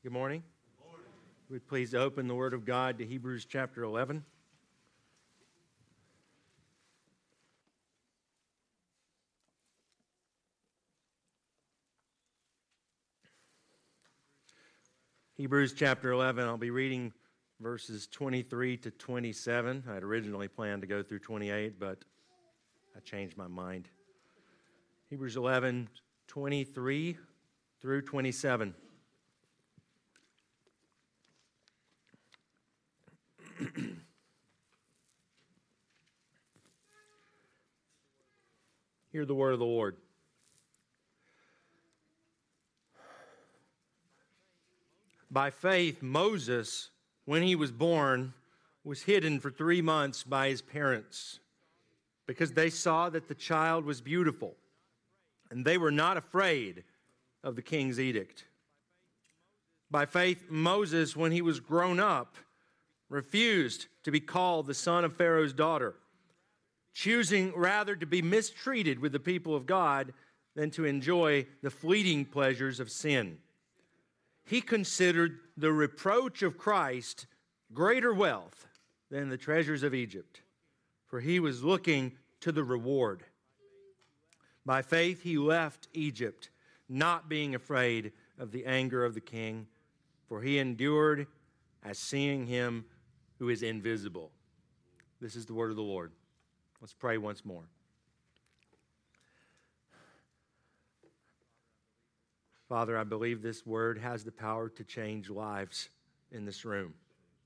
Good morning. Would please open the Word of God to Hebrews chapter 11. Hebrews chapter 11, I'll be reading verses 23 to 27. I had originally planned to go through 28, but I changed my mind. Hebrews 11, 23 through 27. Hear the word of the Lord. By faith, Moses, when he was born, was hidden for 3 months by his parents because they saw that the child was beautiful, and they were not afraid of the king's edict. By faith, Moses, when he was grown up, refused to be called the son of Pharaoh's daughter, choosing rather to be mistreated with the people of God than to enjoy the fleeting pleasures of sin. He considered the reproach of Christ greater wealth than the treasures of Egypt, for he was looking to the reward. By faith he left Egypt, not being afraid of the anger of the king, for he endured as seeing him who is invisible. This is the word of the Lord. Let's pray once more. Father, I believe this word has the power to change lives in this room.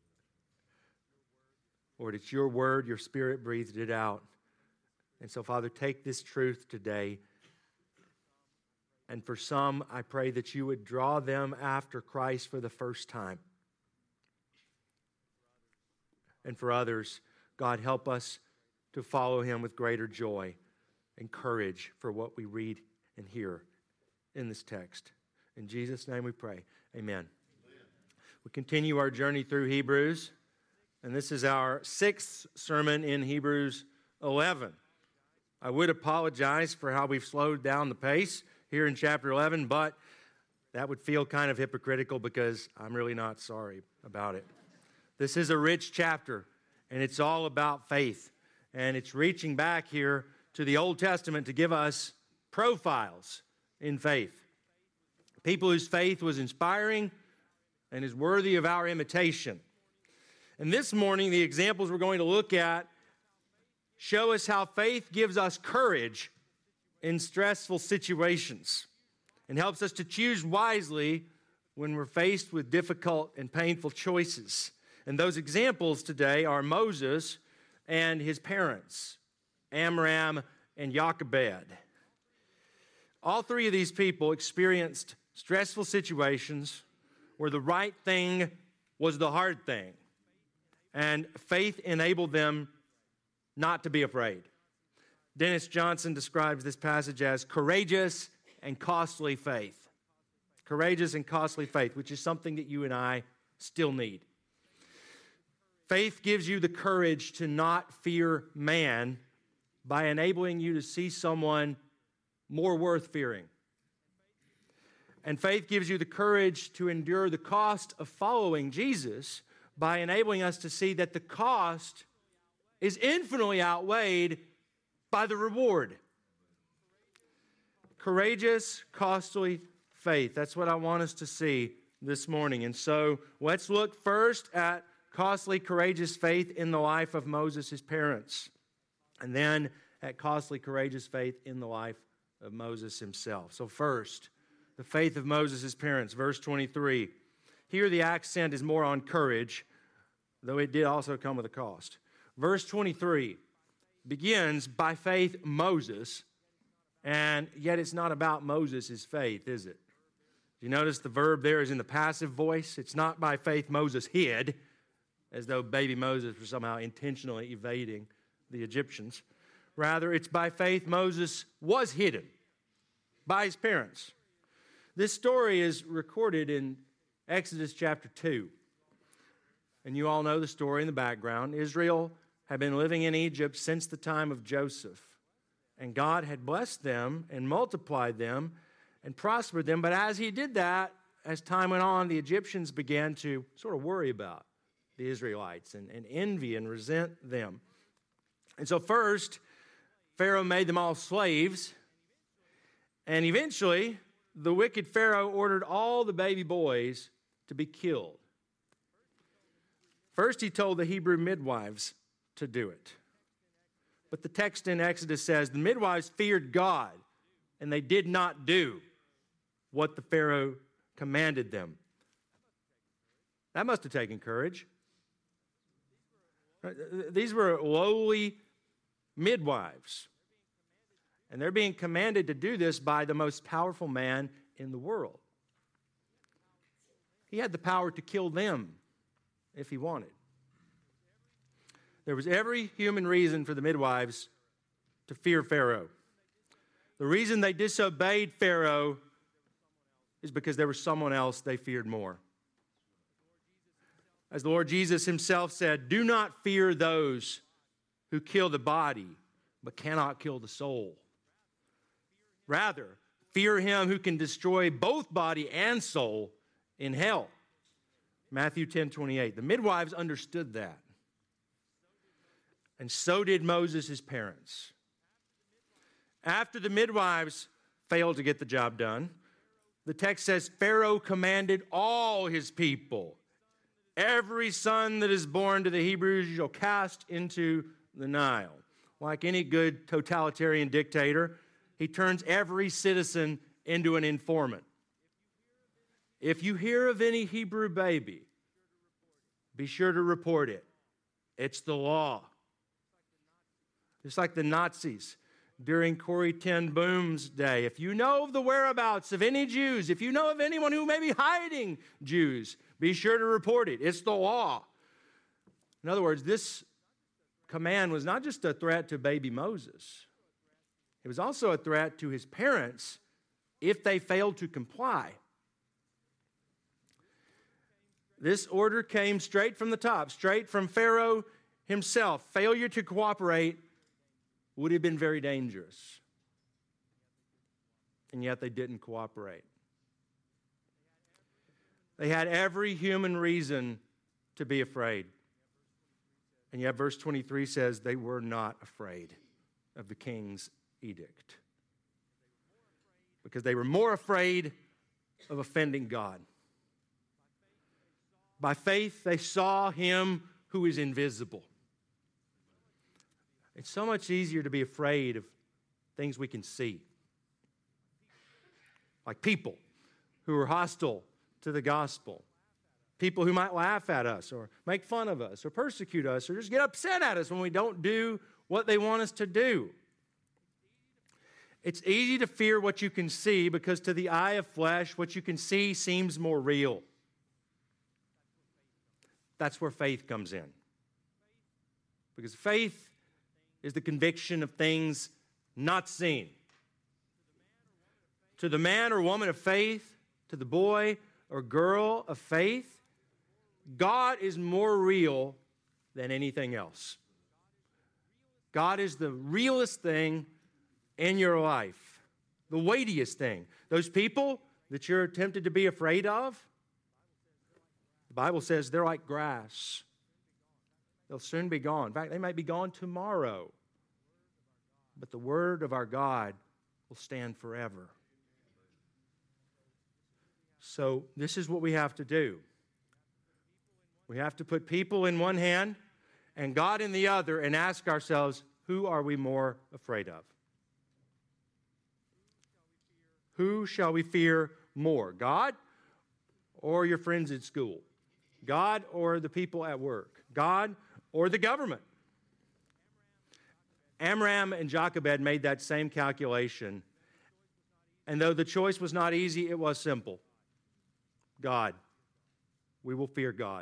Lord, it's your word, your Spirit breathed it out. And so, Father, take this truth today. And for some, I pray that you would draw them after Christ for the first time. And for others, God, help us to follow him with greater joy and courage for what we read and hear in this text. In Jesus' name we pray. Amen. We continue our journey through Hebrews, and this is our 6th sermon in Hebrews 11. I would apologize for how we've slowed down the pace here in chapter 11, but that would feel kind of hypocritical because I'm really not sorry about it. This is a rich chapter, and it's all about faith. And it's reaching back here to the Old Testament to give us profiles in faith. People whose faith was inspiring and is worthy of our imitation. And this morning, the examples we're going to look at show us how faith gives us courage in stressful situations and helps us to choose wisely when we're faced with difficult and painful choices. And those examples today are Moses and his parents, Amram and Jochebed. All three of these people experienced stressful situations where the right thing was the hard thing, and faith enabled them not to be afraid. Dennis Johnson describes this passage as courageous and costly faith. Courageous and costly faith, which is something that you and I still need. Faith gives you the courage to not fear man by enabling you to see someone more worth fearing. And faith gives you the courage to endure the cost of following Jesus by enabling us to see that the cost is infinitely outweighed by the reward. Courageous, costly faith. That's what I want us to see this morning. And so let's look first at costly, courageous faith in the life of Moses, his parents, and then at costly, courageous faith in the life of Moses himself. So first, the faith of Moses, his parents, verse 23. Here the accent is more on courage, though it did also come with a cost. Verse 23 begins, by faith Moses, and yet it's not about Moses' faith, is it? You notice the verb there is in the passive voice. It's not by faith Moses hid, as though baby Moses was somehow intentionally evading the Egyptians. Rather, it's by faith Moses was hidden by his parents. This story is recorded in Exodus chapter 2. And you all know the story in the background. Israel had been living in Egypt since the time of Joseph. And God had blessed them and multiplied them and prospered them. But as he did that, as time went on, the Egyptians began to sort of worry about the Israelites and envy and resent them. And so first, Pharaoh made them all slaves. And eventually, the wicked Pharaoh ordered all the baby boys to be killed. First, he told the Hebrew midwives to do it. But the text in Exodus says the midwives feared God, and they did not do what the Pharaoh commanded them. That must have taken courage. These were lowly midwives, and they're being commanded to do this by the most powerful man in the world. He had the power to kill them if he wanted. There was every human reason for the midwives to fear Pharaoh. The reason they disobeyed Pharaoh is because there was someone else they feared more. As the Lord Jesus himself said, "Do not fear those who kill the body, but cannot kill the soul. Rather, fear him who can destroy both body and soul in hell." Matthew 10:28. The midwives understood that. And so did Moses' parents. After the midwives failed to get the job done, the text says Pharaoh commanded all his people, "Every son that is born to the Hebrews you shall cast into the Nile." Like any good totalitarian dictator, he turns every citizen into an informant. If you hear of any Hebrew baby, be sure to report it. It's the law. Just like the Nazis during Corrie ten Boom's day. If you know of the whereabouts of any Jews, if you know of anyone who may be hiding Jews, be sure to report it. It's the law. In other words, this command was not just a threat to baby Moses. It was also a threat to his parents if they failed to comply. This order came straight from the top, straight from Pharaoh himself. Failure to cooperate would have been very dangerous. And yet they didn't cooperate. They had every human reason to be afraid. And yet verse 23 says they were not afraid of the king's edict, because they were more afraid of offending God. By faith, they saw him who is invisible. It's so much easier to be afraid of things we can see, like people who are hostile to the gospel, people who might laugh at us or make fun of us or persecute us or just get upset at us when we don't do what they want us to do. It's easy to fear what you can see because to the eye of flesh, what you can see seems more real. That's where faith comes in. Because faith is the conviction of things not seen. To the man or woman of faith, to the boy or girl of faith, God is more real than anything else. God is the realest thing in your life, the weightiest thing. Those people that you're tempted to be afraid of, the Bible says they're like grass. They'll soon be gone. In fact, they might be gone tomorrow. But the word of our God will stand forever. So this is what we have to do. We have to put people in one hand and God in the other and ask ourselves, who are we more afraid of? Who shall we fear more? God or your friends at school? God or the people at work? God or the government? Amram and Jochebed made that same calculation. And though the choice was not easy, it was simple. God. We will fear God.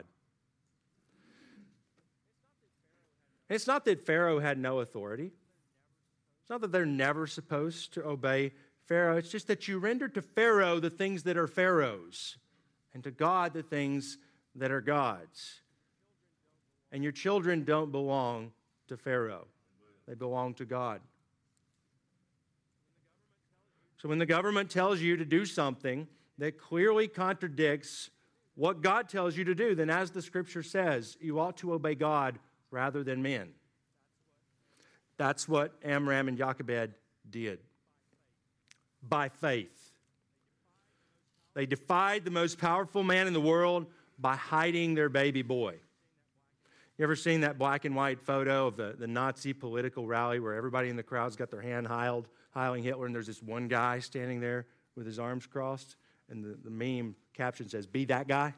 It's not that Pharaoh had no authority. It's not that they're never supposed to obey Pharaoh. It's just that you render to Pharaoh the things that are Pharaoh's, and to God the things that are God's. And your children don't belong to Pharaoh. They belong to God. So when the government tells you to do something that clearly contradicts what God tells you to do, then as the Scripture says, you ought to obey God rather than men. That's what Amram and Jochebed did. By faith. They defied the most powerful man in the world by hiding their baby boy. You ever seen that black and white photo of the Nazi political rally where everybody in the crowd's got their hand hiling Hitler, and there's this one guy standing there with his arms crossed, and the meme caption says, "Be that guy"?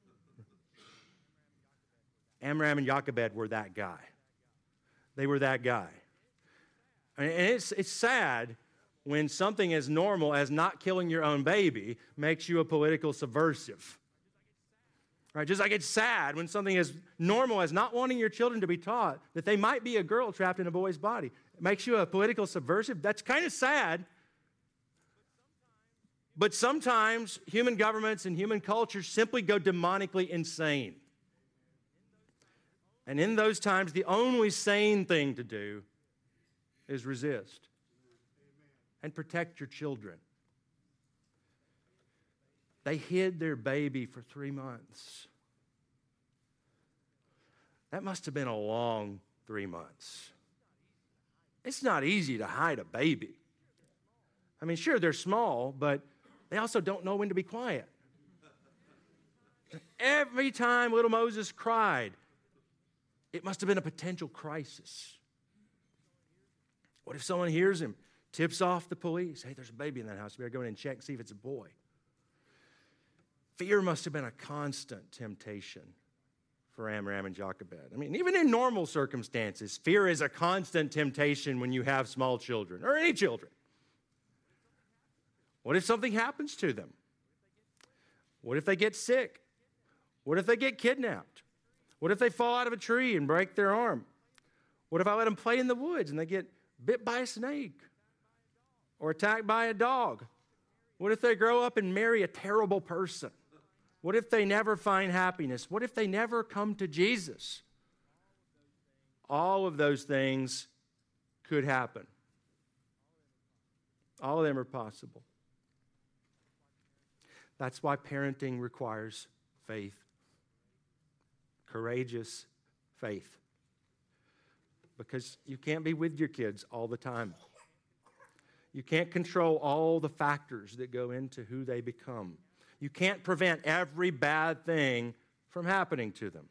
Amram and Jochebed were that guy. They were that guy. And it's sad when something as normal as not killing your own baby makes you a political subversive. Right? Just like it's sad when something as normal as not wanting your children to be taught that they might be a girl trapped in a boy's body. It makes you a political subversive. That's kind of sad. But sometimes human governments and human cultures simply go demonically insane. And in those times, the only sane thing to do is resist and protect your children. They hid their baby for 3 months. That must have been a long 3 months. It's not easy to hide a baby. I mean, sure, they're small, but they also don't know when to be quiet. Every time little Moses cried, it must have been a potential crisis. What if someone hears him, tips off the police? Hey, there's a baby in that house. We better go in and check and see if it's a boy. Fear must have been a constant temptation for Amram and Jochebed. I mean, even in normal circumstances, fear is a constant temptation when you have small children or any children. What if something happens to them? What if they get sick? What if they get kidnapped? What if they fall out of a tree and break their arm? What if I let them play in the woods and they get bit by a snake or attacked by a dog? What if they grow up and marry a terrible person? What if they never find happiness? What if they never come to Jesus? All of those things could happen. All of them are possible. That's why parenting requires faith. Courageous faith. Because you can't be with your kids all the time. You can't control all the factors that go into who they become. You can't prevent every bad thing from happening to them.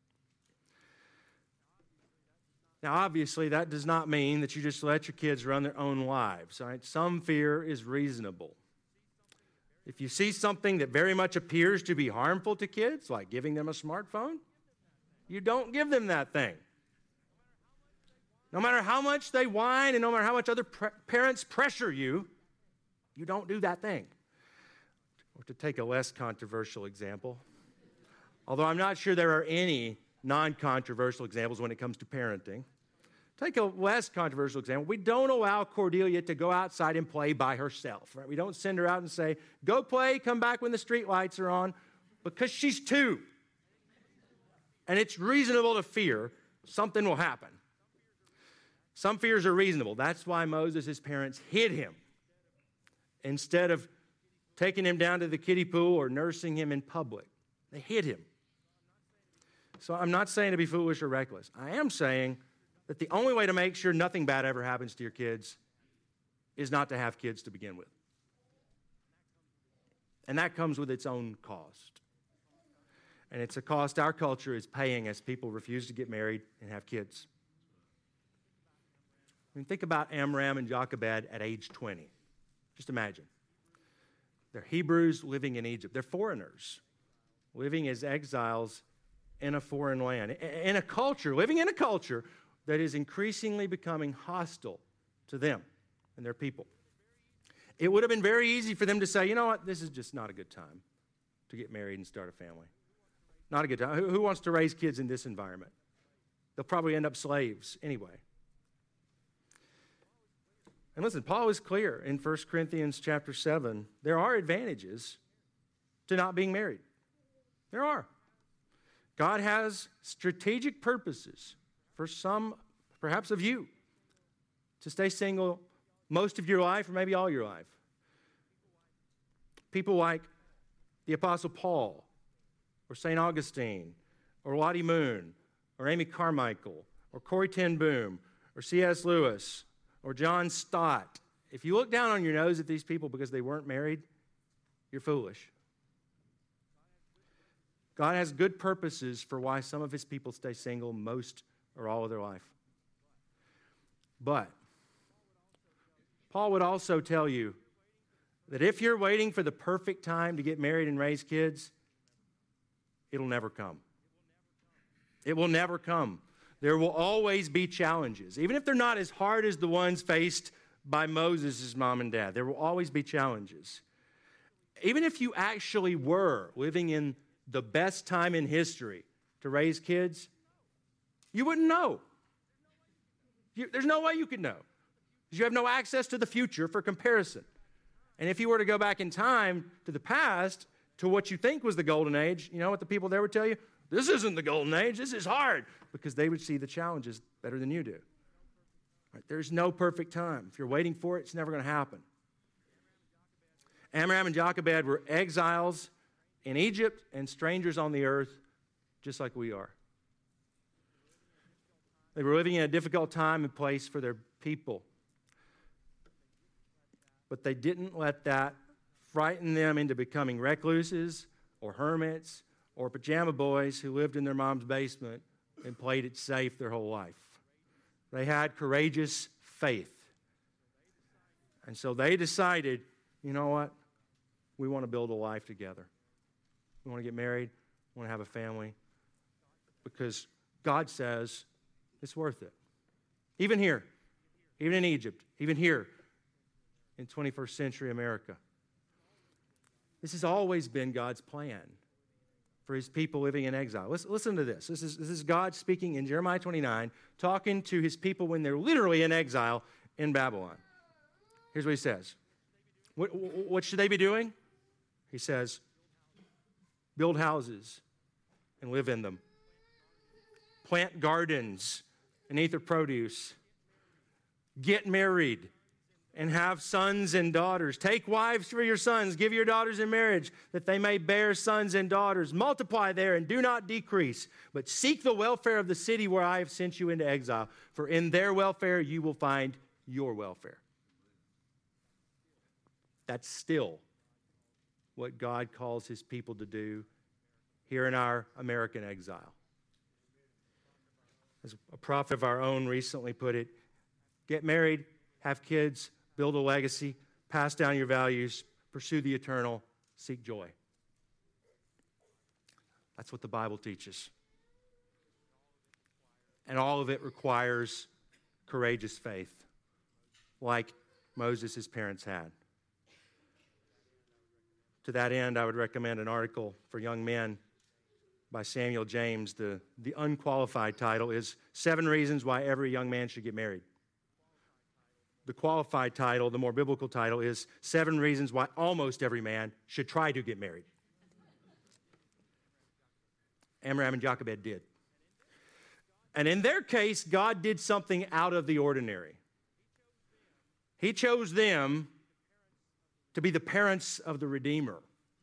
Now, obviously, that does not mean that you just let your kids run their own lives. Right? Some fear is reasonable. If you see something that very much appears to be harmful to kids, like giving them a smartphone, you don't give them that thing. No matter how much they whine and no matter how much other parents pressure you, you don't do that thing. Or to take a less controversial example, although I'm not sure there are any non-controversial examples when it comes to parenting. Take a less controversial example. We don't allow Cordelia to go outside and play by herself. Right? We don't send her out and say, go play, come back when the street lights are on, because she's 2. And it's reasonable to fear something will happen. Some fears are reasonable. That's why Moses' parents hid him instead of taking him down to the kiddie pool or nursing him in public. They hid him. So I'm not saying to be foolish or reckless. I am saying that the only way to make sure nothing bad ever happens to your kids is not to have kids to begin with. And that comes with its own cost. And it's a cost our culture is paying as people refuse to get married and have kids. I mean, think about Amram and Jochebed at age 20. Just imagine. They're Hebrews living in Egypt. They're foreigners living as exiles in a foreign land, in a culture, living in a culture that is increasingly becoming hostile to them and their people. It would have been very easy for them to say, you know what, this is just not a good time to get married and start a family. Not a good time. Who wants to raise kids in this environment? They'll probably end up slaves anyway. And listen, Paul is clear in 1 Corinthians chapter 7. There are advantages to not being married. There are. God has strategic purposes for some, perhaps of you, to stay single most of your life or maybe all your life. People like the Apostle Paul, or St. Augustine, or Lottie Moon, or Amy Carmichael, or Corrie ten Boom, or C.S. Lewis, or John Stott, if you look down on your nose at these people because they weren't married, you're foolish. God has good purposes for why some of his people stay single most or all of their life. But Paul would also tell you that if you're waiting for the perfect time to get married and raise kids, it'll never come. It will never come. There will always be challenges. Even if they're not as hard as the ones faced by Moses' mom and dad, there will always be challenges. Even if you actually were living in the best time in history to raise kids, you wouldn't know. There's no way you could know, because you have no access to the future for comparison. And if you were to go back in time to the past, to what you think was the golden age, you know what the people there would tell you? This isn't the golden age, this is hard, because they would see the challenges better than you do. Right? There's no perfect time. If you're waiting for it, it's never going to happen. Amram and Jochebed were exiles in Egypt and strangers on the earth, just like we are. They were living in a difficult time and place for their people. But they didn't let that frighten them into becoming recluses or hermits or pajama boys who lived in their mom's basement and played it safe their whole life. They had courageous faith. And so they decided, you know what? We want to build a life together. We want to get married. We want to have a family. Because God says it's worth it. Even here, even in Egypt, even here in 21st century America. This has always been God's plan for his people living in exile. Listen to this. This is God speaking in Jeremiah 29, talking to his people when they're literally in exile in Babylon. Here's what he says. What should they be doing? He says, build houses and live in them. Plant gardens and eat their produce. Get married and have sons and daughters. Take wives for your sons. Give your daughters in marriage, that they may bear sons and daughters. Multiply there and do not decrease, but seek the welfare of the city where I have sent you into exile. For in their welfare you will find your welfare. That's still what God calls his people to do here in our American exile. As a prophet of our own recently put it, get married, have kids, build a legacy, pass down your values, pursue the eternal, seek joy. That's what the Bible teaches. And all of it requires courageous faith, like Moses' parents had. To that end, I would recommend an article for young men by Samuel James. The unqualified title is 7 Reasons Why Every Young Man Should Get Married. The qualified title, the more biblical title, is 7 Reasons Why Almost Every Man Should Try to Get Married. Amram and Jochebed did. And in their case, God did something out of the ordinary. He chose them to be the parents of the Redeemer.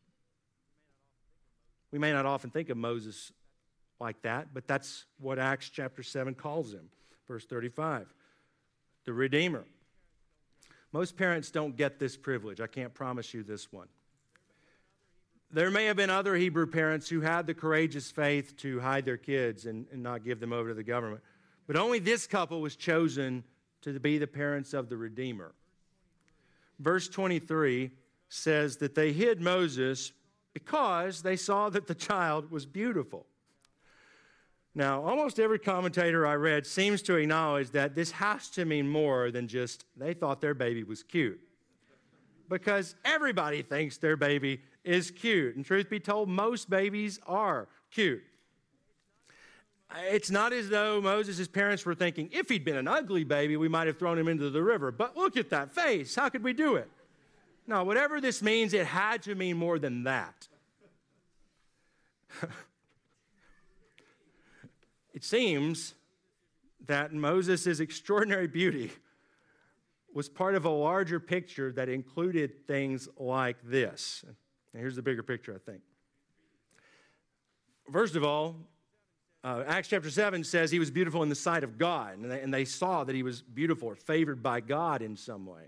We may not often think of Moses like that, but that's what Acts chapter 7 calls him. Verse 35, the Redeemer. Most parents don't get this privilege. I can't promise you this one. There may have been other Hebrew parents who had the courageous faith to hide their kids and not give them over to the government. But only this couple was chosen to be the parents of the Redeemer. Verse 23 says that they hid Moses because they saw that the child was beautiful. Now, almost every commentator I read seems to acknowledge that this has to mean more than just they thought their baby was cute. Because everybody thinks their baby is cute. And truth be told, most babies are cute. It's not as though Moses' parents were thinking, if he'd been an ugly baby, we might have thrown him into the river. But look at that face. How could we do it? No, whatever this means, it had to mean more than that. It seems that Moses' extraordinary beauty was part of a larger picture that included things like this. And here's the bigger picture, I think. First of all, Acts chapter 7 says he was beautiful in the sight of God, and they saw that he was beautiful or favored by God in some way.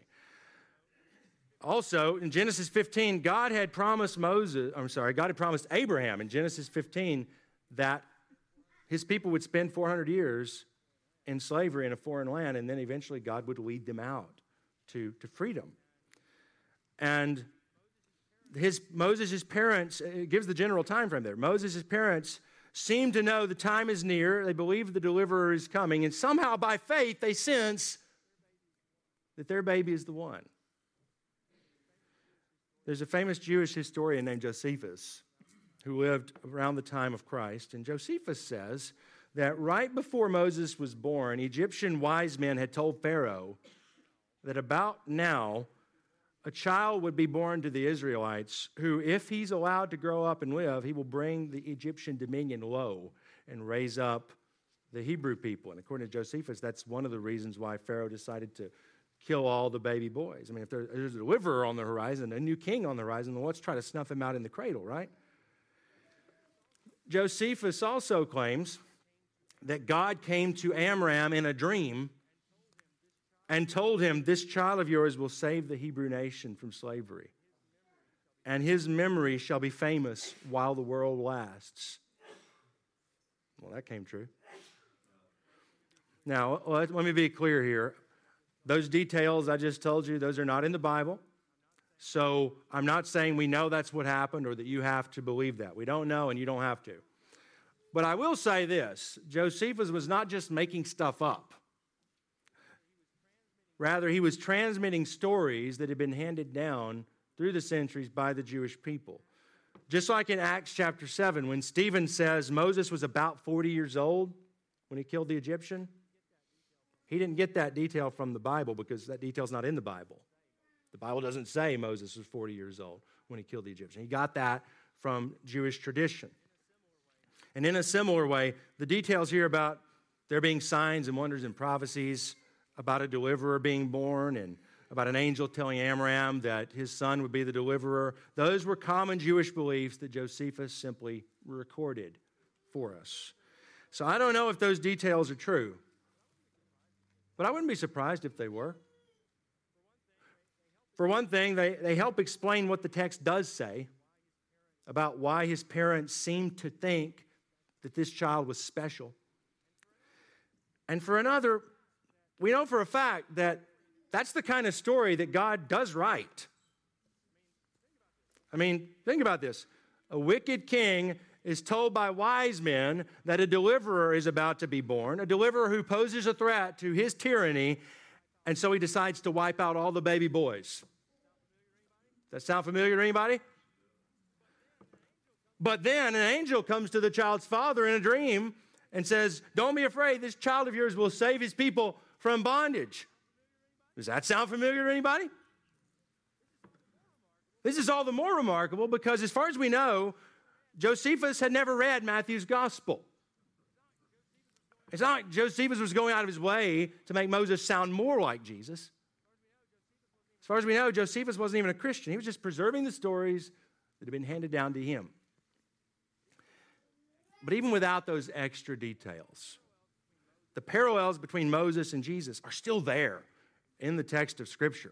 Also, in Genesis 15, God had promised Abraham in Genesis 15 that his people would spend 400 years in slavery in a foreign land, and then eventually God would lead them out to freedom. And Moses' parents, it gives the general time frame there. Moses' parents seem to know the time is near. They believe the deliverer is coming, and somehow by faith they sense that their baby is the one. There's a famous Jewish historian named Josephus who lived around the time of Christ, and Josephus says that right before Moses was born, Egyptian wise men had told Pharaoh that about now a child would be born to the Israelites who, if he's allowed to grow up and live, he will bring the Egyptian dominion low and raise up the Hebrew people. And according to Josephus, that's one of the reasons why Pharaoh decided to kill all the baby boys. I mean, if there's a deliverer on the horizon, a new king on the horizon, then let's try to snuff him out in the cradle, right? Josephus also claims that God came to Amram in a dream and told him, this child of yours will save the Hebrew nation from slavery, and his memory shall be famous while the world lasts. Well, that came true. Now, let me be clear here. Those details I just told you, those are not in the Bible. So I'm not saying we know that's what happened or that you have to believe that. We don't know, and you don't have to. But I will say this. Josephus was not just making stuff up. Rather, he was transmitting stories that had been handed down through the centuries by the Jewish people. Just like in Acts chapter 7, when Stephen says Moses was about 40 years old when he killed the Egyptian, he didn't get that detail from the Bible because that detail's not in the Bible. The Bible doesn't say Moses was 40 years old when he killed the Egyptian. He got that from Jewish tradition. And in a similar way, the details here about there being signs and wonders and prophecies about a deliverer being born and about an angel telling Amram that his son would be the deliverer, those were common Jewish beliefs that Josephus simply recorded for us. So I don't know if those details are true, but I wouldn't be surprised if they were. For one thing, they help explain what the text does say about why his parents seemed to think that this child was special. And for another, we know for a fact that that's the kind of story that God does write. I mean, think about this. A wicked king is told by wise men that a deliverer is about to be born, a deliverer who poses a threat to his tyranny, and so he decides to wipe out all the baby boys. Does that sound familiar to anybody? But then an angel comes to the child's father in a dream and says, don't be afraid, this child of yours will save his people from bondage. Does that sound familiar to anybody? This is all the more remarkable because as far as we know, Josephus had never read Matthew's gospel. It's not like Josephus was going out of his way to make Moses sound more like Jesus. As far as we know, Josephus wasn't even a Christian. He was just preserving the stories that had been handed down to him. But even without those extra details, the parallels between Moses and Jesus are still there in the text of Scripture.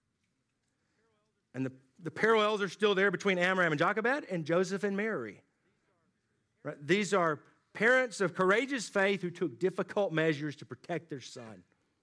And the parallels are still there between Amram and Jochebed and Joseph and Mary. Right? These are parents of courageous faith who took difficult measures to protect their son.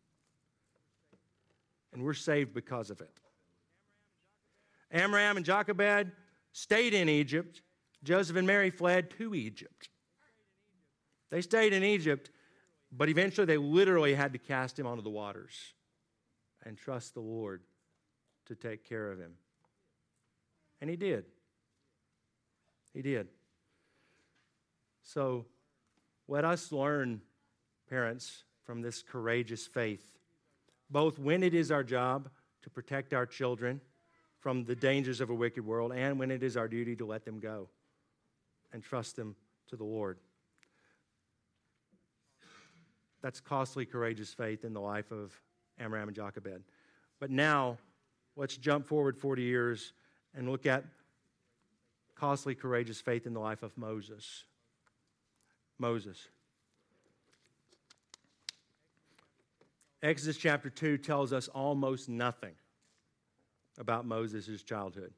And we're saved because of it. Amram and Jochebed stayed in Egypt. Joseph and Mary fled to Egypt. They stayed in Egypt, but eventually they literally had to cast him onto the waters and trust the Lord to take care of him. And he did. He did. So let us learn, parents, from this courageous faith, both when it is our job to protect our children from the dangers of a wicked world and when it is our duty to let them go and trust them to the Lord. That's costly, courageous faith in the life of Amram and Jochebed. But now, let's jump forward 40 years and look at costly, courageous faith in the life of Moses. Moses. Exodus chapter 2 tells us almost nothing about Moses' childhood.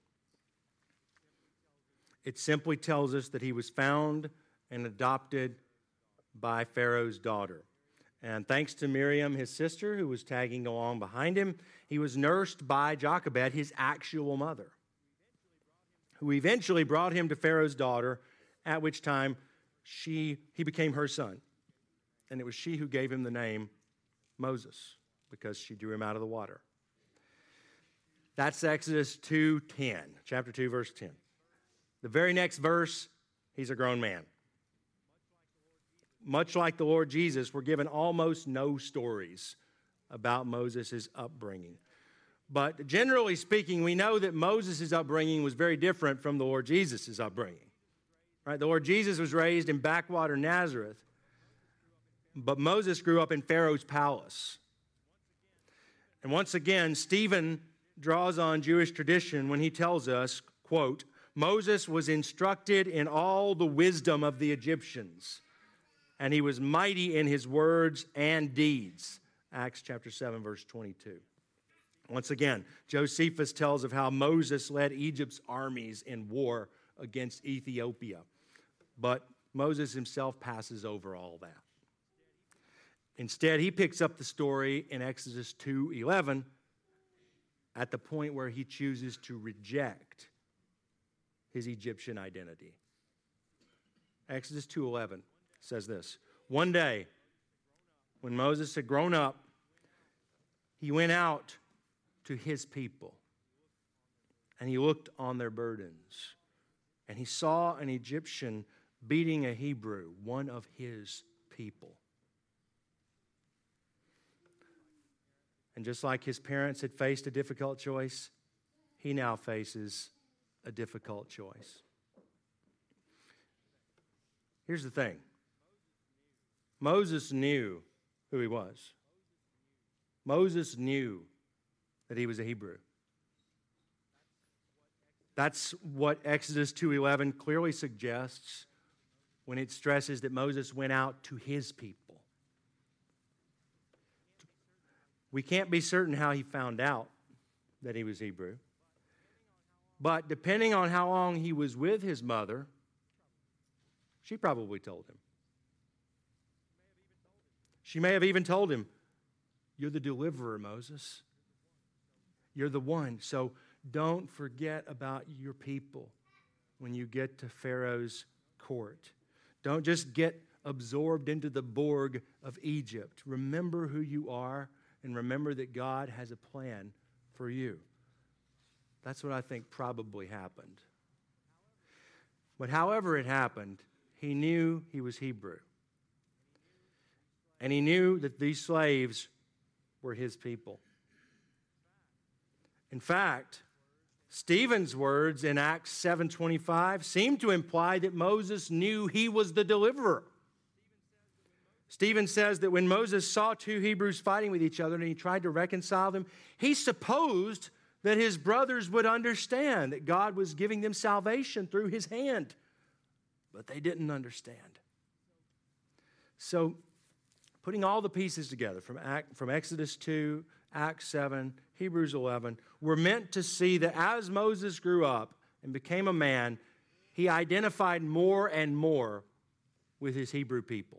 It simply tells us that he was found and adopted by Pharaoh's daughter. And thanks to Miriam, his sister, who was tagging along behind him, he was nursed by Jochebed, his actual mother, who eventually brought him to Pharaoh's daughter, at which time he became her son. And it was she who gave him the name Moses, because she drew him out of the water. That's Exodus 2:10, chapter 2, verse 10. The very next verse, he's a grown man. Much like the Lord Jesus, we're given almost no stories about Moses' upbringing. But generally speaking, we know that Moses' upbringing was very different from the Lord Jesus' upbringing. Right? The Lord Jesus was raised in backwater Nazareth, but Moses grew up in Pharaoh's palace. And once again, Stephen draws on Jewish tradition when he tells us, quote, Moses was instructed in all the wisdom of the Egyptians, and he was mighty in his words and deeds. Acts chapter 7, verse 22. Once again, Josephus tells of how Moses led Egypt's armies in war against Ethiopia. But Moses himself passes over all that. Instead, he picks up the story in Exodus 2:11 at the point where he chooses to reject his Egyptian identity. Exodus 2:11 says this, one day, when Moses had grown up, he went out to his people, and he looked on their burdens, and he saw an Egyptian beating a Hebrew, one of his people. And just like his parents had faced a difficult choice, he now faces a difficult choice. Here's the thing. Moses knew who he was. Moses knew that he was a Hebrew. That's what Exodus 2:11 clearly suggests when it stresses that Moses went out to his people. We can't be certain how he found out that he was Hebrew. But depending on how long he was with his mother, she probably told him. She may have even told him, you're the deliverer, Moses. You're the one. So don't forget about your people when you get to Pharaoh's court. Don't just get absorbed into the Borg of Egypt. Remember who you are. And remember that God has a plan for you. That's what I think probably happened. But however it happened, he knew he was Hebrew. And he knew that these slaves were his people. In fact, Stephen's words in Acts 7:25 seem to imply that Moses knew he was the deliverer. Stephen says that when Moses saw two Hebrews fighting with each other and he tried to reconcile them, he supposed that his brothers would understand that God was giving them salvation through his hand. But they didn't understand. So, putting all the pieces together from Exodus 2, Acts 7, Hebrews 11, we're meant to see that as Moses grew up and became a man, he identified more and more with his Hebrew people.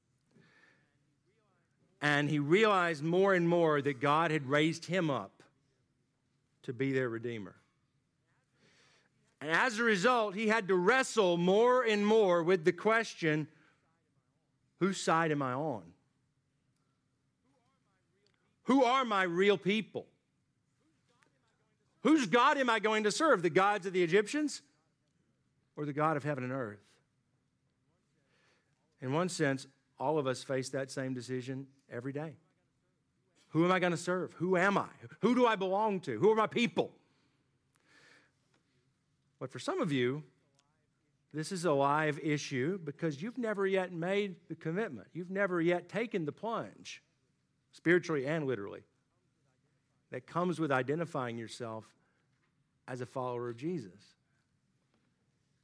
And he realized more and more that God had raised him up to be their Redeemer. And as a result, he had to wrestle more and more with the question, whose side am I on? Who are my real people? Whose God am I going to serve? The gods of the Egyptians or the God of heaven and earth? In one sense, all of us face that same decision every day. Who am I going to serve? Who am I? Who do I belong to? Who are my people? But for some of you, this is a live issue because you've never yet made the commitment. You've never yet taken the plunge, spiritually and literally, that comes with identifying yourself as a follower of Jesus.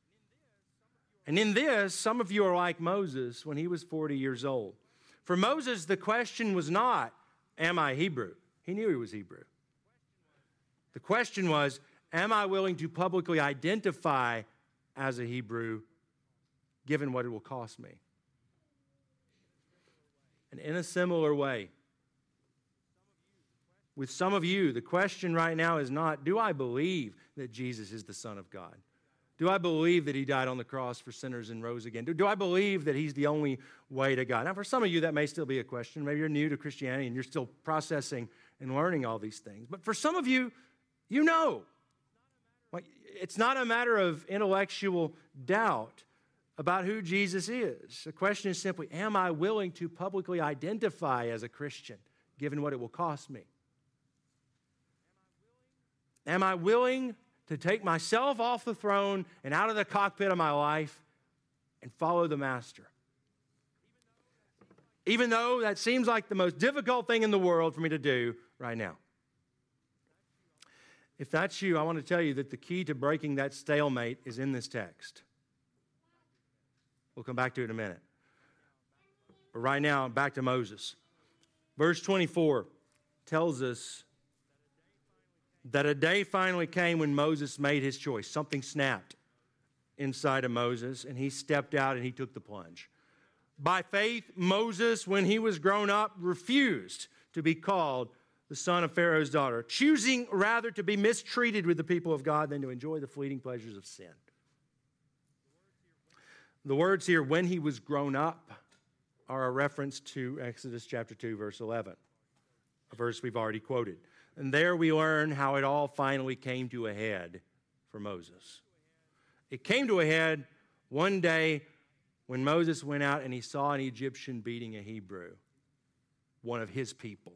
And in this, some of you are like Moses when he was 40 years old. For Moses, the question was not, am I Hebrew? He knew he was Hebrew. The question was, am I willing to publicly identify as a Hebrew, given what it will cost me? And in a similar way, with some of you, the question right now is not, do I believe that Jesus is the Son of God? Do I believe that he died on the cross for sinners and rose again? Do I believe that he's the only way to God? Now, for some of you, that may still be a question. Maybe you're new to Christianity and you're still processing and learning all these things. But for some of you, you know. Like, it's not a matter of intellectual doubt about who Jesus is. The question is simply, am I willing to publicly identify as a Christian, given what it will cost me? Am I willing to take myself off the throne and out of the cockpit of my life and follow the Master? Even though that seems like the most difficult thing in the world for me to do right now. If that's you, I want to tell you that the key to breaking that stalemate is in this text. We'll come back to it in a minute. But right now, back to Moses. Verse 24 tells us that a day finally came when Moses made his choice. Something snapped inside of Moses, and he stepped out and he took the plunge. By faith, Moses, when he was grown up, refused to be called the son of Pharaoh's daughter, choosing rather to be mistreated with the people of God than to enjoy the fleeting pleasures of sin. The words here, when he was grown up, are a reference to Exodus chapter 2, verse 11, a verse we've already quoted. And there we learn how it all finally came to a head for Moses. It came to a head one day when Moses went out and he saw an Egyptian beating a Hebrew, one of his people.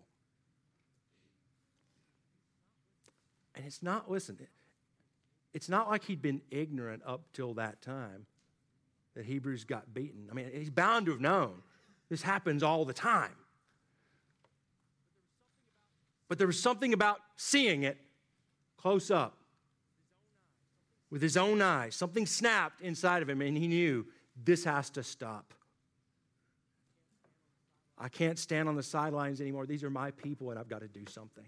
And it's not like he'd been ignorant up till that time that Hebrews got beaten. I mean, he's bound to have known. This happens all the time. But there was something about seeing it close up with his own eyes. Something snapped inside of him, and he knew this has to stop. I can't stand on the sidelines anymore. These are my people, and I've got to do something.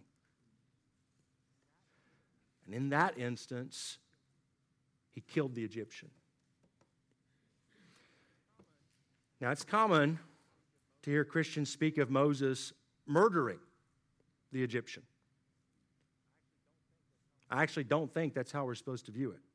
And in that instance, he killed the Egyptian. Now, it's common to hear Christians speak of Moses murdering the Egyptian. I actually don't think that's how we're supposed to view it.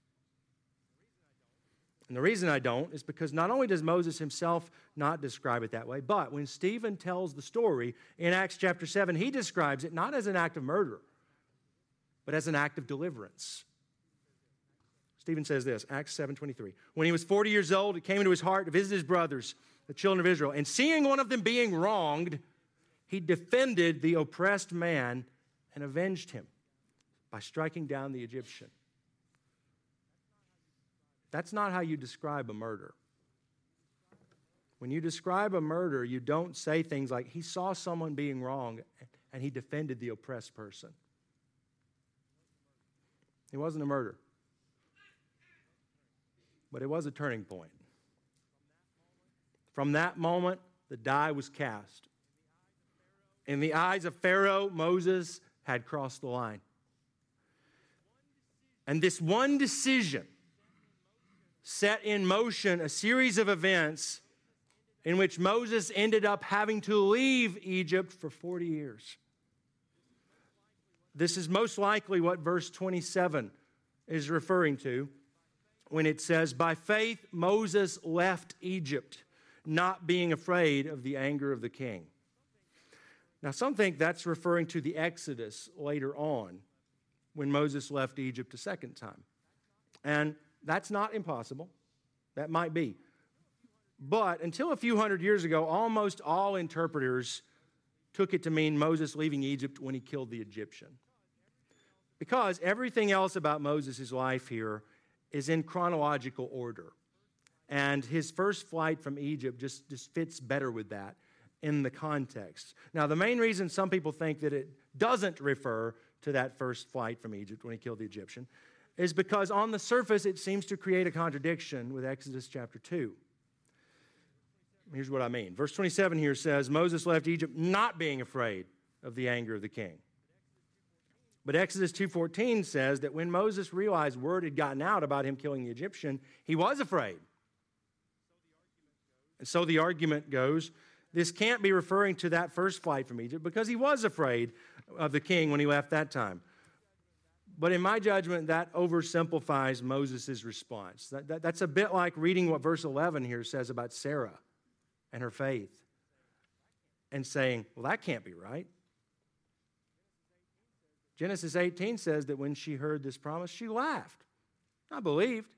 And the reason I don't is because not only does Moses himself not describe it that way, but when Stephen tells the story in Acts chapter 7, he describes it not as an act of murder, but as an act of deliverance. Stephen says this, Acts 7:23. When he was 40 years old, it came into his heart to visit his brothers, the children of Israel. And seeing one of them being wronged, he defended the oppressed man and avenged him by striking down the Egyptian. That's not how you describe a murder. When you describe a murder, you don't say things like, he saw someone being wrong and he defended the oppressed person. It wasn't a murder. But it was a turning point. From that moment, the die was cast. In the eyes of Pharaoh, Moses had crossed the line. And this one decision set in motion a series of events in which Moses ended up having to leave Egypt for 40 years. This is most likely what verse 27 is referring to when it says, by faith Moses left Egypt, not being afraid of the anger of the king. Now, some think that's referring to the Exodus later on when Moses left Egypt a second time. And that's not impossible. That might be. But until a few hundred years ago, almost all interpreters took it to mean Moses leaving Egypt when he killed the Egyptian. Because everything else about Moses' life here is in chronological order. And his first flight from Egypt just fits better with that in the context. Now, the main reason some people think that it doesn't refer to that first flight from Egypt when he killed the Egyptian is because on the surface it seems to create a contradiction with Exodus chapter 2. Here's what I mean. Verse 27 here says, Moses left Egypt not being afraid of the anger of the king. But Exodus 2:14 says that when Moses realized word had gotten out about him killing the Egyptian, he was afraid. And so the argument goes, this can't be referring to that first flight from Egypt because he was afraid of the king when he left that time. But in my judgment, that oversimplifies Moses' response. That's a bit like reading what verse 11 here says about Sarah and her faith and saying, well, that can't be right. Genesis 18 says that when she heard this promise, she laughed, not believed.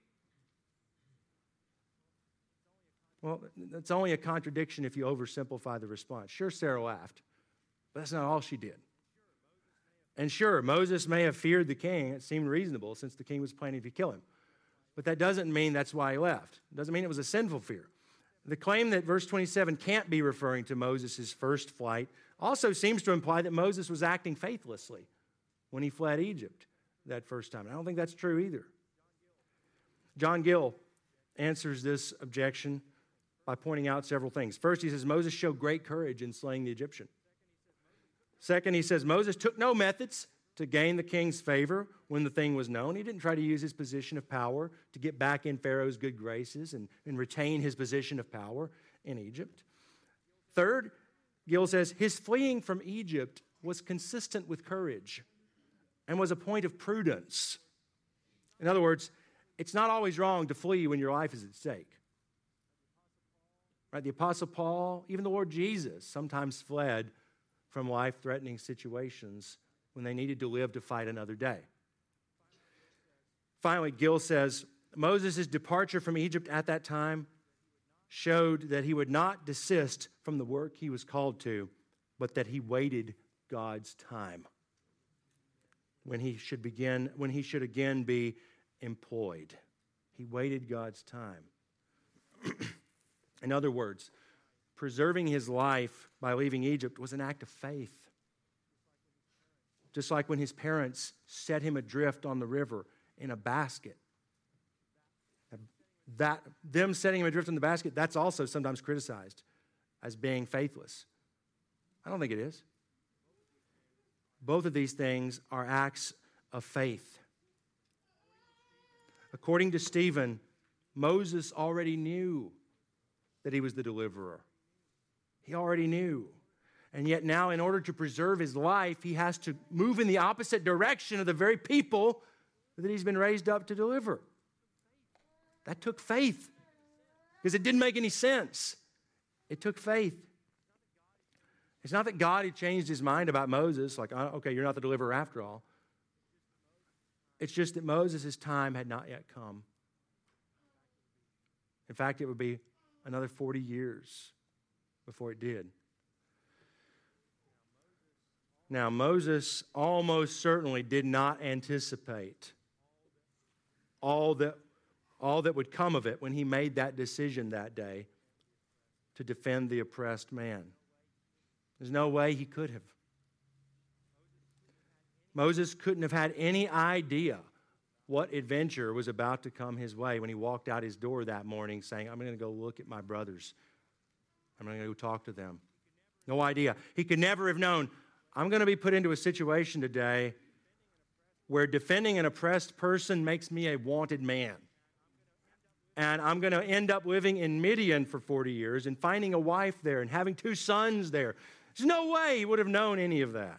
Well, it's only a contradiction if you oversimplify the response. Sure, Sarah laughed, but that's not all she did. And sure, Moses may have feared the king. It seemed reasonable since the king was planning to kill him. But that doesn't mean that's why he left. It doesn't mean it was a sinful fear. The claim that verse 27 can't be referring to Moses' first flight also seems to imply that Moses was acting faithlessly when he fled Egypt that first time. I don't think that's true either. John Gill answers this objection by pointing out several things. First, he says Moses showed great courage in slaying the Egyptian. Second, he says Moses took no methods to gain the king's favor when the thing was known. He didn't try to use his position of power to get back in Pharaoh's good graces and retain his position of power in Egypt. Third, Gill says his fleeing from Egypt was consistent with courage and was a point of prudence. In other words, it's not always wrong to flee when your life is at stake. Right? The Apostle Paul, even the Lord Jesus, sometimes fled from life-threatening situations when they needed to live to fight another day. Finally, Gill says, Moses' departure from Egypt at that time showed that he would not desist from the work he was called to, but that he waited God's time when he should again be employed. He waited God's time. In other words, preserving his life by leaving Egypt was an act of faith. Just like when his parents set him adrift on the river in a basket. Them setting him adrift in the basket, that's also sometimes criticized as being faithless. I don't think it is. Both of these things are acts of faith. According to Stephen, Moses already knew that he was the deliverer. He already knew. And yet now, in order to preserve his life, he has to move in the opposite direction of the very people that he's been raised up to deliver. That took faith, because it didn't make any sense. It took faith. It's not that God had changed his mind about Moses, like, okay, you're not the deliverer after all. It's just that Moses' time had not yet come. In fact, it would be another 40 years before it did. Now, Moses almost certainly did not anticipate all that would come of it when he made that decision that day to defend the oppressed man. There's no way he could have. Moses couldn't have had any idea what adventure was about to come his way when he walked out his door that morning saying, I'm going to go look at my brothers. I'm going to go talk to them. No idea. He could never have known, I'm going to be put into a situation today where defending an oppressed person makes me a wanted man. And I'm going to end up living in Midian for 40 years and finding a wife there and having 2 sons there. There's no way he would have known any of that.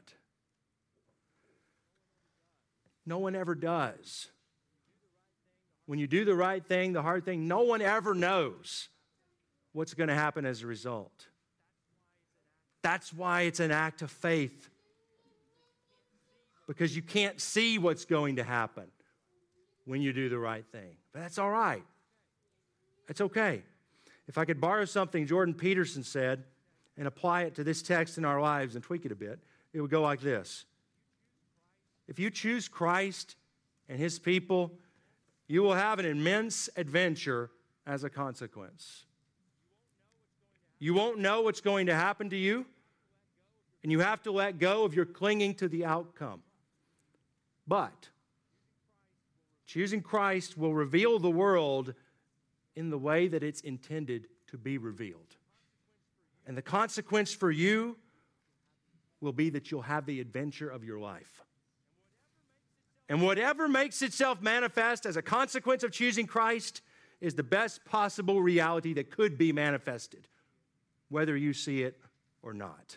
No one ever does. When you do the right thing, the hard thing, no one ever knows what's going to happen as a result. That's why it's an act of faith. Because you can't see what's going to happen when you do the right thing. But that's all right. It's okay. If I could borrow something Jordan Peterson said and apply it to this text in our lives and tweak it a bit, it would go like this. If you choose Christ and his people, you will have an immense adventure as a consequence. You won't know what's going to happen to you, and you have to let go of your clinging to the outcome. But Choosing Christ will reveal the world in the way that it's intended to be revealed. And the consequence for you will be that you'll have the adventure of your life. And whatever makes itself manifest as a consequence of choosing Christ is the best possible reality that could be manifested, whether you see it or not.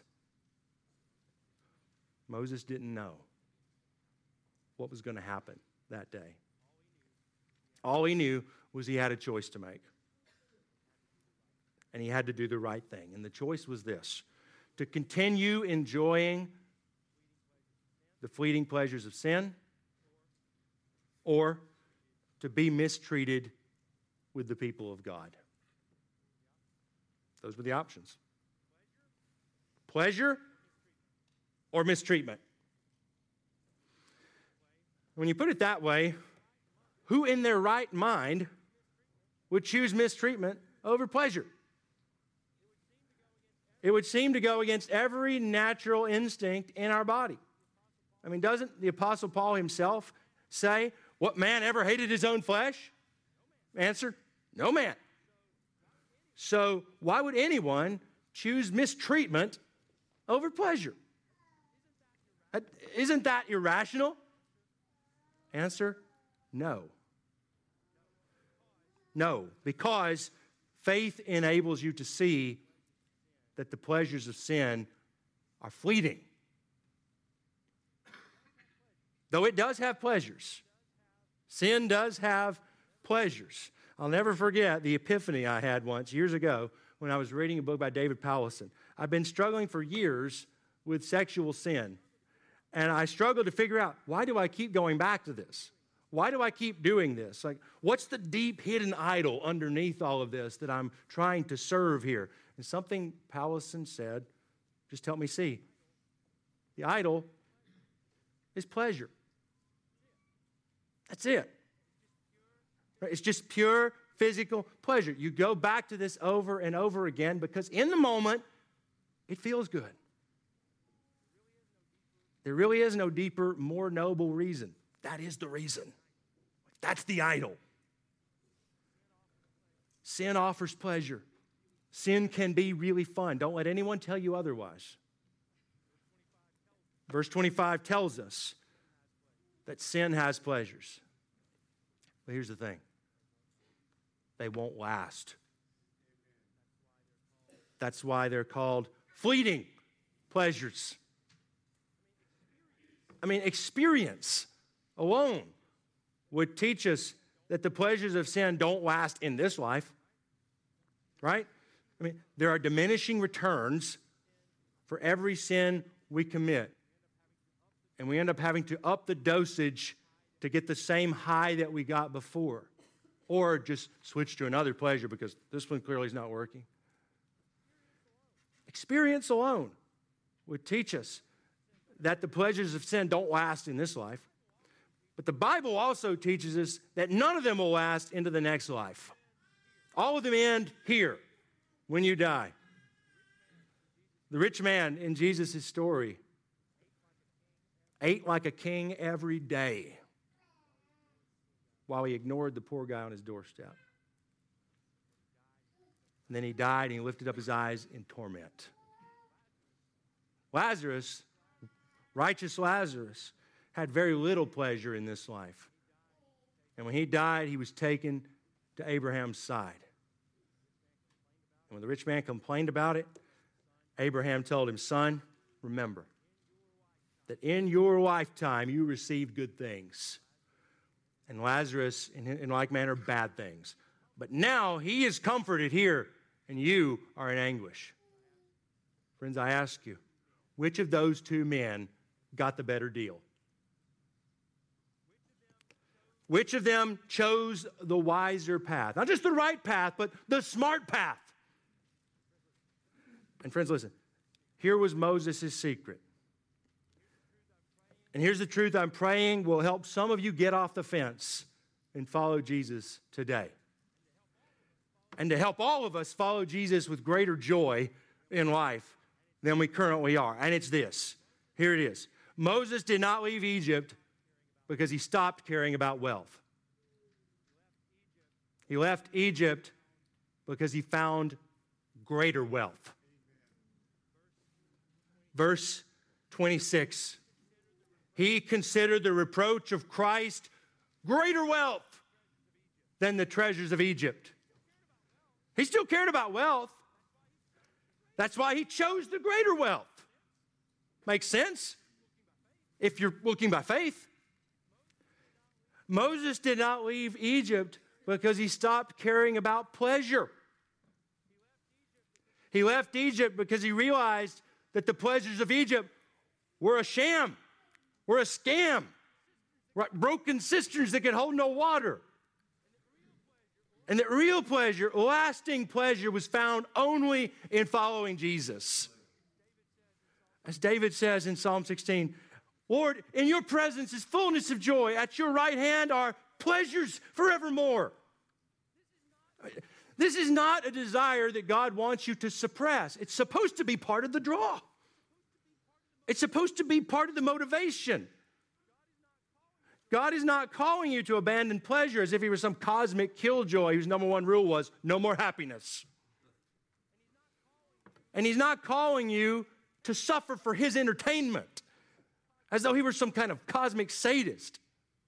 Moses didn't know what was going to happen that day. All he knew was he had a choice to make. And he had to do the right thing. And the choice was this: to continue enjoying the fleeting pleasures of sin, or to be mistreated with the people of God. Those were the options. Pleasure or mistreatment. When you put it that way, who in their right mind would choose mistreatment over pleasure? It would seem to go against every natural instinct in our body. I mean, doesn't the Apostle Paul himself say, "What man ever hated his own flesh?" Answer, no man. So why would anyone choose mistreatment over pleasure? Isn't that irrational? Answer, no. No, because faith enables you to see that the pleasures of sin are fleeting. Though it does have pleasures. Sin does have pleasures. I'll never forget the epiphany I had once, years ago, when I was reading a book by David Powlison. I've been struggling for years with sexual sin. And I struggled to figure out, why do I keep going back to this? Why do I keep doing this? Like, what's the deep hidden idol underneath all of this that I'm trying to serve here? And something Powlison said, just help me see. The idol is pleasure. That's it. It's just pure physical pleasure. You go back to this over and over again because in the moment, it feels good. There really is no deeper, more noble reason. That is the reason. That's the idol. Sin offers pleasure. Sin can be really fun. Don't let anyone tell you otherwise. Verse 25 tells us that sin has pleasures. But here's the thing. They won't last. That's why they're called fleeting pleasures. I mean, experience alone would teach us that the pleasures of sin don't last in this life, right? I mean, there are diminishing returns for every sin we commit. And we end up having to up the dosage to get the same high that we got before. Or just switch to another pleasure because this one clearly is not working. Experience alone would teach us that the pleasures of sin don't last in this life. But the Bible also teaches us that none of them will last into the next life. All of them end here when you die. The rich man in Jesus' story ate like a king every day while he ignored the poor guy on his doorstep. And then he died and he lifted up his eyes in torment. Lazarus, righteous Lazarus, had very little pleasure in this life. And when he died, he was taken to Abraham's side. And when the rich man complained about it, Abraham told him, "Son, remember that in your lifetime you received good things. And Lazarus, in like manner, bad things. But now he is comforted here, and you are in anguish." Friends, I ask you, which of those two men got the better deal? Which of them chose the wiser path? Not just the right path, but the smart path. And friends, listen, here was Moses' secret. And here's the truth I'm praying will help some of you get off the fence and follow Jesus today. And to help all of us follow Jesus with greater joy in life than we currently are. And it's this. Here it is. Moses did not leave Egypt because he stopped caring about wealth. He left Egypt because he found greater wealth. Verse 26, he considered the reproach of Christ greater wealth than the treasures of Egypt. He still cared about wealth. That's why he chose the greater wealth. Makes sense if you're looking by faith. Moses did not leave Egypt because he stopped caring about pleasure. He left Egypt because he realized that the pleasures of Egypt were a sham, were a scam, broken cisterns that could hold no water. And that real pleasure, lasting pleasure, was found only in following Jesus. As David says in Psalm 16, Lord, in your presence is fullness of joy. At your right hand are pleasures forevermore. This is not a desire that God wants you to suppress. It's supposed to be part of the draw. It's supposed to be part of the motivation. God is not calling you to abandon pleasure as if he was some cosmic killjoy whose number one rule was no more happiness. And he's not calling you to suffer for his entertainment as though he were some kind of cosmic sadist.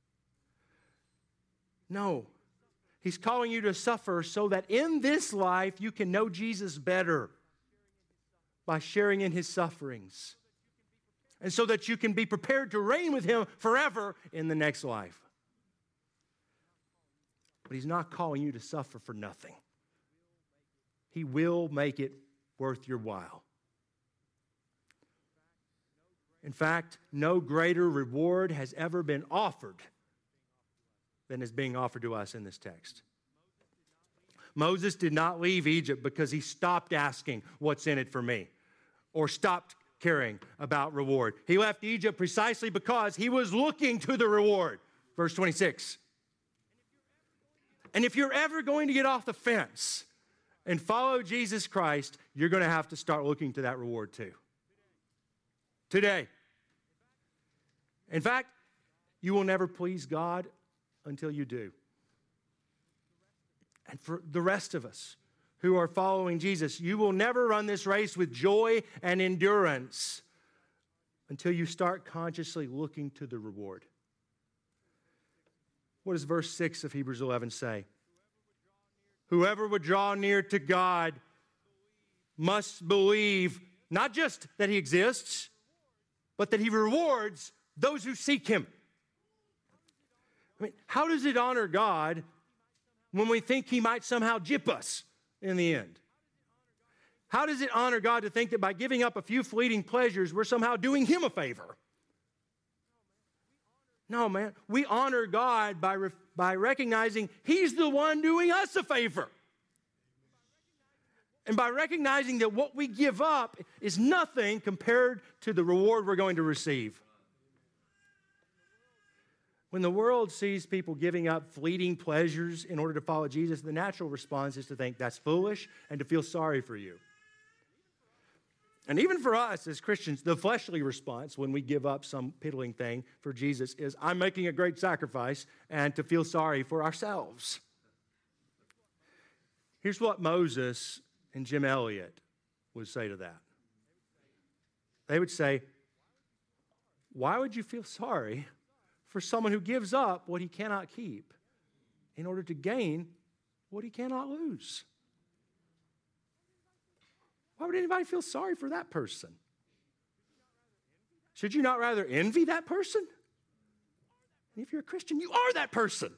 No. He's calling you to suffer so that in this life you can know Jesus better by sharing in his sufferings. And so that you can be prepared to reign with him forever in the next life. But he's not calling you to suffer for nothing. He will make it worth your while. In fact, no greater reward has ever been offered than is being offered to us in this text. Moses did not leave Egypt because he stopped asking, what's in it for me? Or stopped caring about reward. He left Egypt precisely because he was looking to the reward. Verse 26. And if you're ever going to get off the fence and follow Jesus Christ, you're going to have to start looking to that reward too. Today. In fact, you will never please God until you do. And for the rest of us who are following Jesus, you will never run this race with joy and endurance until you start consciously looking to the reward. What does verse 6 of Hebrews 11 say? Whoever would draw near to God must believe not just that he exists, but that he rewards those who seek him. I mean, how does it honor God when we think he might somehow gyp us in the end? How does it honor God to think that by giving up a few fleeting pleasures, we're somehow doing him a favor? No, man. We honor God by recognizing he's the one doing us a favor. And by recognizing that what we give up is nothing compared to the reward we're going to receive. When the world sees people giving up fleeting pleasures in order to follow Jesus, the natural response is to think that's foolish and to feel sorry for you. And even for us as Christians, the fleshly response when we give up some piddling thing for Jesus is, I'm making a great sacrifice, and to feel sorry for ourselves. Here's what Moses and Jim Elliot would say to that. They would say, why would you feel sorry for someone who gives up what he cannot keep in order to gain what he cannot lose? Why would anybody feel sorry for that person? Should you not rather envy that person? And if you're a Christian, you are that person.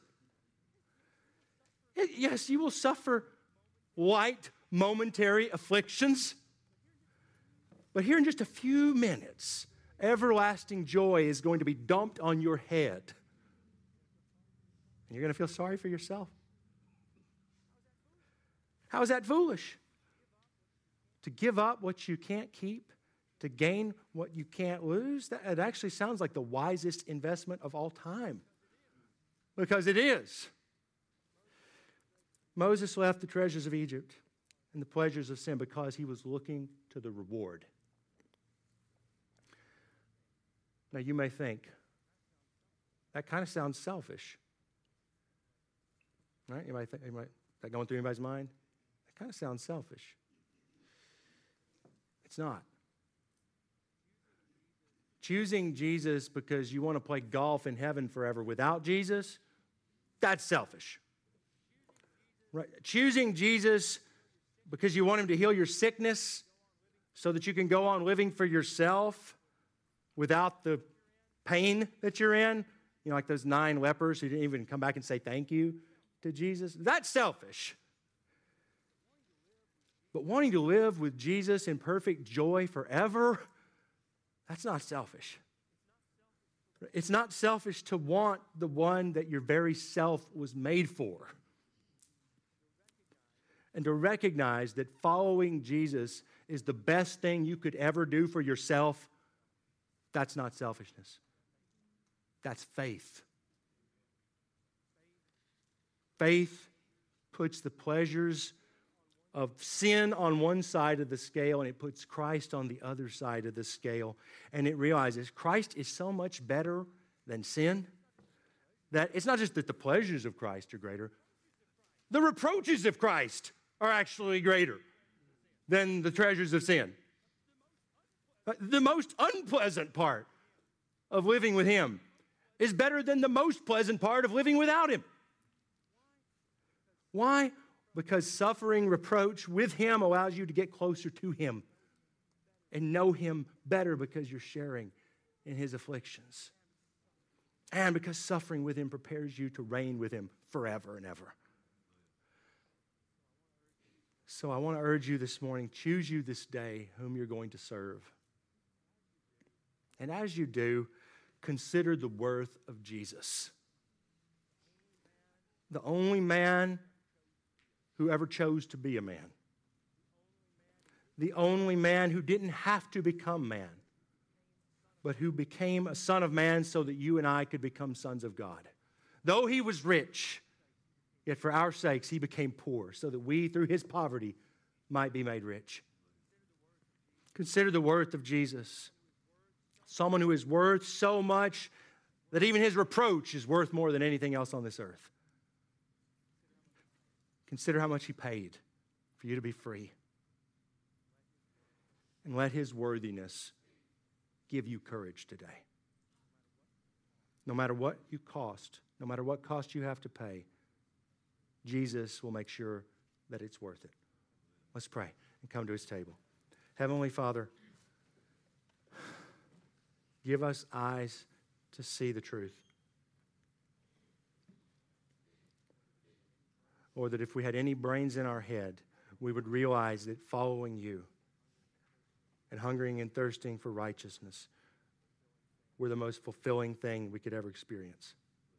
Yes, you will suffer light, momentary afflictions. But here in just a few minutes, everlasting joy is going to be dumped on your head. And you're going to feel sorry for yourself. How is that foolish? To give up what you can't keep, to gain what you can't lose, it actually sounds like the wisest investment of all time. Because it is. Moses left the treasures of Egypt and the pleasures of sin because he was looking to the reward. Now you may think, that kind of sounds selfish. Right? Is that going through anybody's mind? That kind of sounds selfish. It's not. Choosing Jesus because you want to play golf in heaven forever without Jesus, that's selfish. Right? Choosing Jesus because you want him to heal your sickness so that you can go on living for yourself without the pain that you're in, like those 9 lepers who didn't even come back and say thank you to Jesus, that's selfish. But wanting to live with Jesus in perfect joy forever, that's not selfish. It's not selfish to want the one that your very self was made for. And to recognize that following Jesus is the best thing you could ever do for yourself, that's not selfishness. That's faith. Faith puts the pleasures of sin on one side of the scale and it puts Christ on the other side of the scale. And it realizes Christ is so much better than sin that it's not just that the pleasures of Christ are greater, the reproaches of Christ are actually greater than the treasures of sin. The most unpleasant part of living with him is better than the most pleasant part of living without him. Why? Because suffering reproach with him allows you to get closer to him and know him better because you're sharing in his afflictions. And because suffering with him prepares you to reign with him forever and ever. So I want to urge you this morning, choose you this day whom you're going to serve. And as you do, consider the worth of Jesus. The only man who ever chose to be a man. The only man who didn't have to become man, but who became a son of man so that you and I could become sons of God. Though he was rich, yet for our sakes he became poor so that we, through his poverty, might be made rich. Consider the worth of Jesus. Someone who is worth so much that even his reproach is worth more than anything else on this earth. Consider how much he paid for you to be free. And let his worthiness give you courage today. No matter what you cost, no matter what cost you have to pay, Jesus will make sure that it's worth it. Let's pray and come to his table. Heavenly Father, give us eyes to see the truth. Or that if we had any brains in our head, we would realize that following you and hungering and thirsting for righteousness were the most fulfilling thing we could ever experience.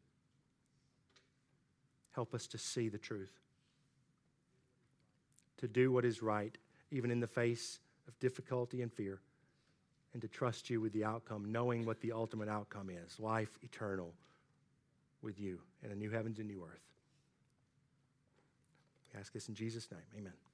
Help us to see the truth, to do what is right, even in the face of difficulty and fear, and to trust you with the outcome, knowing what the ultimate outcome is, life eternal with you in a new heavens and new earth. We ask this in Jesus' name. Amen.